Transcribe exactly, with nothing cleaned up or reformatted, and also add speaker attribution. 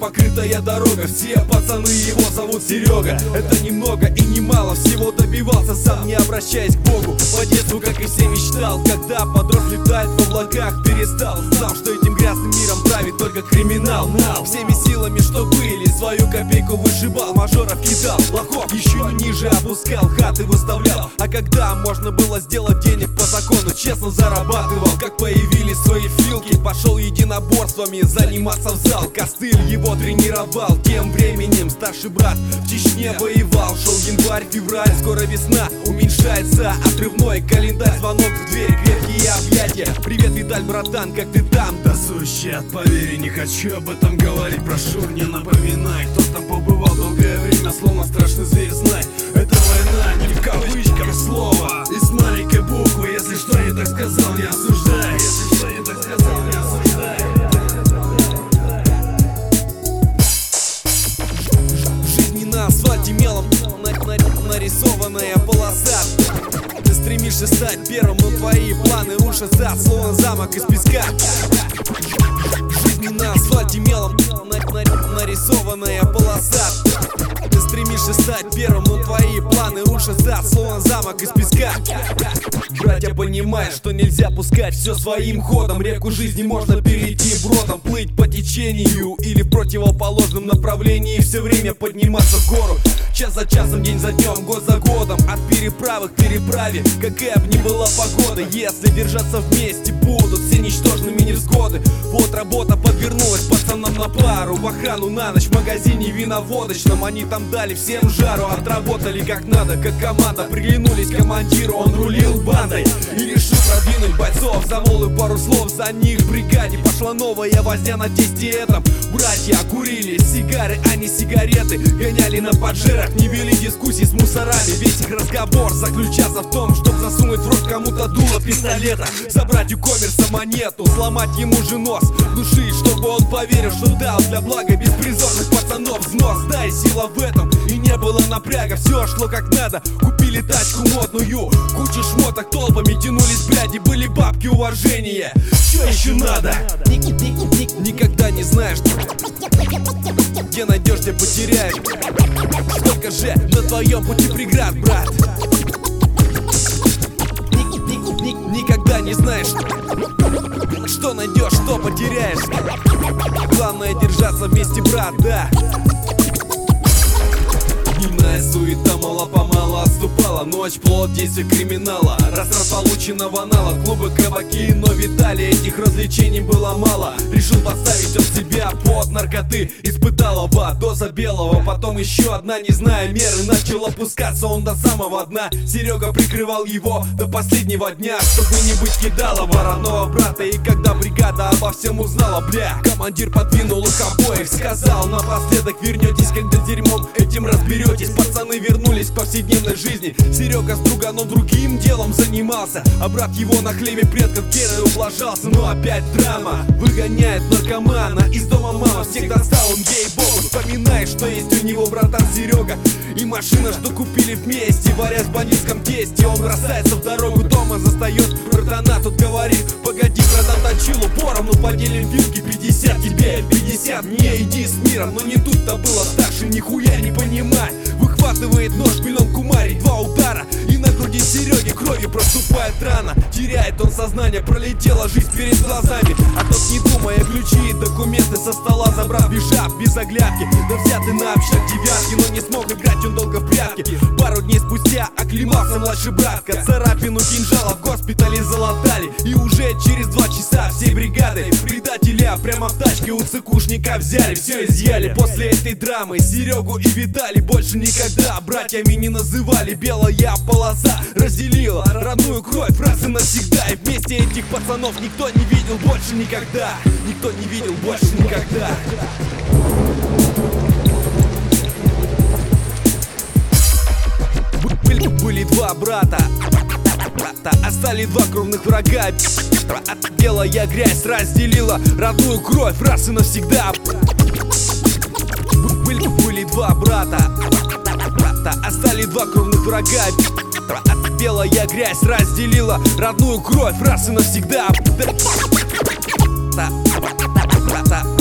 Speaker 1: покрытая дорога. Все пацаны его зовут Серега. Это немного и немало, всего добивался сам, не обращаясь к Богу. По детству, как и все, мечтал, когда подрос, летать в облаках перестал. Знал, что этим грязным миром правит только криминал. Всеми силами, что были, свою копейку вышибал, мажоров кидал, лохов еще ниже опускал, хаты выставлял. А когда можно было сделать денег по закону, честно зарабатывал. Как появились свои филки, пошел единоборствами заниматься в зал. Костыль его тренировал, тем временем старший брат в Чечне воевал. Шел январь-февраль, скоро весна, уменьшается отрывной календарь. Звонок в дверь, крепкие объятия. Привет, Виталь, братан, как ты там?
Speaker 2: Да сущий от поверь, не хочу об этом говорить. Прошу, не напоминай, кто там побывал долгое время, словно страшный зверь, знай. Это война, не в кавычках слова, из маленькой буквы. Если что не так сказал, не осуждай. Если что не так сказал, не осуждай.
Speaker 1: Жизнь на асфальте мелом нарисованная полоса. Ты стремишься стать первым, но твои планы рушатся, словно замок из песка. Жизнь на асфальте мелом нарисованная полоса. Ты стремишься стать первым, но твои планы рушатся, словно замок из песка. Братья, понимай, что нельзя пускать все своим ходом. Реку жизни можно перейти бродом, плыть по течению или в противоположном направлении, все время подниматься в гору. Час за часом, день за днем, год за годом, от переправы к переправе, какая бы ни была погода. Если держаться вместе, будут все ничтожными невзгоды. Вот работа подвернулась пацанам на пару, в охрану на ночь в магазине виноводочном. Они там дали всем жару, отработали как надо, как команда. Приглянулись командиру, он рулил бандой и решил продвинуть бойцов. Замолвил пару слов за них в бригаде, пошла новая возня на тесте этом. Братья курили сигары, а не сигареты, гоняли на поджерах, не вели дискуссий с мусорами. Весь их разговор заключался в том, чтобы засунуть в рот кому-то дуло пистолета, забрать у коммерса монету, сломать ему же нос, души, чтобы он поверил, что дал для блага беспризорных пацанов взнос. Да, и сила в этом, и не было напряга, все шло как надо. Купили тачку модную, куча шмоток, толпами тянулись пряди, были бабки, уважения. Что еще надо? Никогда не знаешь, где найдешь, где потеряешь. Сколько же на твоем пути преград, брат? Никогда не знаешь, что найдешь, что потеряешь. Главное держаться вместе, брат, да. Дневная суета мало-помалу отступала, ночь плод действия криминала. Растрат полученного аналог, клубы, кабаки, но Виталий этих развлечений было мало. Решил подставить он себя под наркоты, испытал оба, доза белого, потом еще одна, не зная меры, начал опускаться он до самого дна. Серега прикрывал его до последнего дня, чтобы не быть кидалова родного брата. И когда бригада обо всем узнала, бля, командир подвинул их обоих, сказал напоследок: вернетесь, когда дерьмом этим разберетесь. Пацаны вернулись к повседневной жизни. Серега с друганом другим делом занимался, а брат его на хлебе предков керой ублажался. Но опять драма, выгоняет наркомана из дома мама, всех достал он, ей-богу. Вспоминает, что есть у него братан Серега и машина, что купили вместе, варясь в бандитском тесте. Он бросается в дорогу, дома застает братана, тут говорит: погоди, братан, точилу поровну поделим вилки, пятьдесят тебе, пятьдесят мне, иди с миром. Но не тут-то было, старший нихуя не понимай. Выхватывает нож, пилен кумарит, два удара, и на груди Сереги кровью проступает рана. Теряет он сознание, пролетела жизнь перед глазами, а тот, не думая, ключи и документы со стола забрав, бежав без оглядки. Да взятый на общак девятки, но не смог играть он долго в прятки. Пару дней спустя оклемался младший братка, царапину кинжала в госпитале залатали. И уже через два часа всей бригадой предателя прямо в тачке у цикушника взяли, все изъяли. После этой драмы Серегу и Виталий больше никогда братьями не называли. Белая полоса разделила родную кровь раз и навсегда. И вместе этих пацанов никто не видел больше никогда. Никто не видел больше никогда. Были, были два брата, брата, остались два кровных врага. Белая грязь разделила родную кровь раз и навсегда. Были, были два брата, брата, остались два кровных врага. Белая грязь разделила родную кровь раз и навсегда. Брата, брата,